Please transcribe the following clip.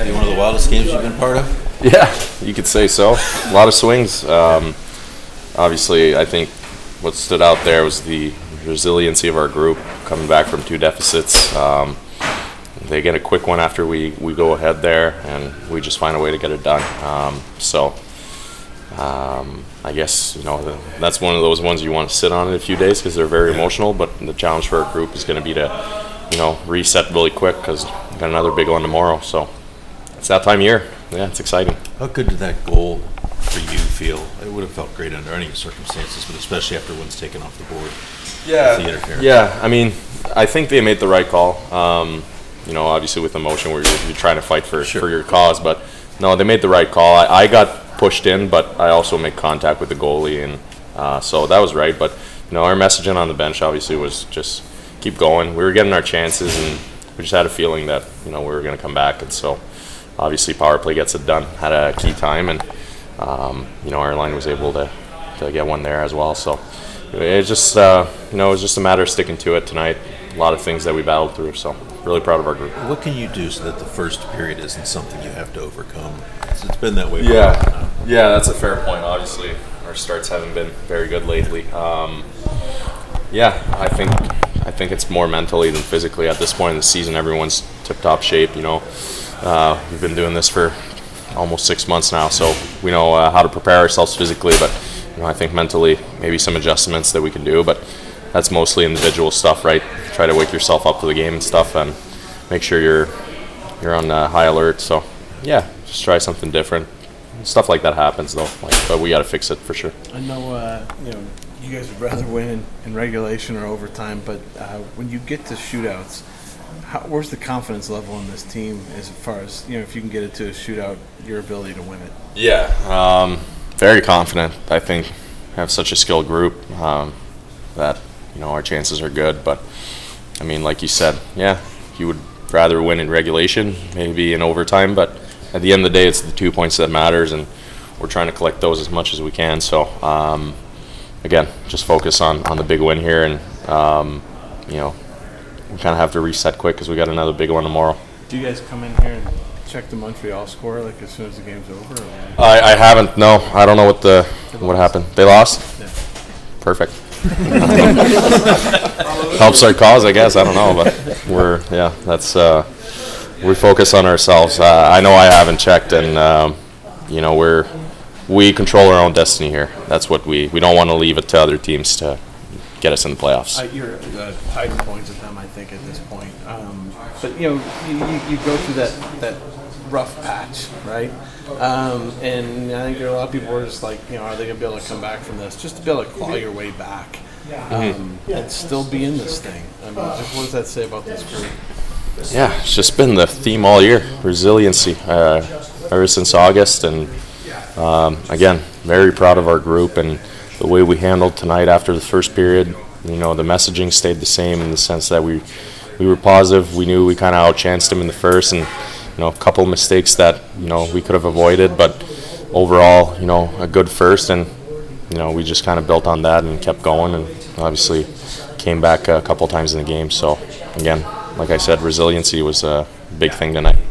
Maybe one of the wildest games you've been part of? Yeah, you could say so. A lot of swings. Obviously, I think what stood out there was the resiliency of our group coming back from 2 deficits. They get a quick one after we go ahead there, and we just find a way to get it done. I guess that's one of those ones you want to sit on in a few days because they're very emotional. But the challenge for our group is going to be to reset really quick because we've got another big one tomorrow. So it's that time of year. Yeah, it's exciting. How good did that goal for you feel? It would have felt great under any circumstances, but especially after one's taken off the board. Yeah, with the interference. Yeah. I mean, I think they made the right call. Obviously with emotion, where you're trying to fight for your cause, but no, they made the right call. I got pushed in, but I also made contact with the goalie, and so that was right. But our messaging on the bench obviously was just keep going. We were getting our chances, and we just had a feeling that we were going to come back, and so obviously power play gets it done at a key time, and our line was able to get one there as well. So it just it was just a matter of sticking to it tonight. A lot of things that we battled through, so really proud of our group. What can you do so that the first period isn't something you have to overcome? It's been that way for Yeah, a while now. Yeah, that's a fair point. Obviously, our starts haven't been very good lately. I think it's more mentally than physically at this point in the season. Everyone's tip-top shape. We've been doing this for almost 6 months now, so we know how to prepare ourselves physically. But I think mentally, maybe some adjustments that we can do, but that's mostly individual stuff, right? Try to wake yourself up to the game and stuff, and make sure you're on high alert. So yeah, just try something different. Stuff like that happens though, but we got to fix it for sure. I know you guys would rather win in regulation or overtime, but when you get to shootouts, where's the confidence level in this team as far as if you can get it to a shootout, your ability to win it? Yeah, very confident. I think we have such a skilled group that our chances are good. But I mean, like you said, yeah, you would rather win in regulation, maybe in overtime, but at the end of the day, it's the 2 points that matters, and we're trying to collect those as much as we can. So again, just focus on the big win here, and we kind of have to reset quick because we got another big one tomorrow. Do you guys come in here and check the Montreal score as soon as the game's over? Or? I haven't. No, I don't know what happened. They lost. Yeah. Perfect. Helps our cause, I guess. I don't know, but we focus on ourselves. I know I haven't checked, and we control our own destiny here. That's what we don't want to leave it to other teams to get us in the playoffs. You're tied in points with them, I think, at this point. But you go through that rough patch, right? And I think there are a lot of people who are just like, are they going to be able to come back from this? Just to be able to claw your way back and still be in this thing. I mean, just what does that say about this group? Yeah, it's just been the theme all year, resiliency, ever since August. And again, very proud of our group and the way we handled tonight after the first period. The messaging stayed the same in the sense that we were positive. We knew we kind of outchanced them in the first, and a couple of mistakes that we could have avoided, but overall a good first, and we just kind of built on that and kept going, and obviously came back a couple times in the game. So again, like I said, resiliency was a big thing tonight.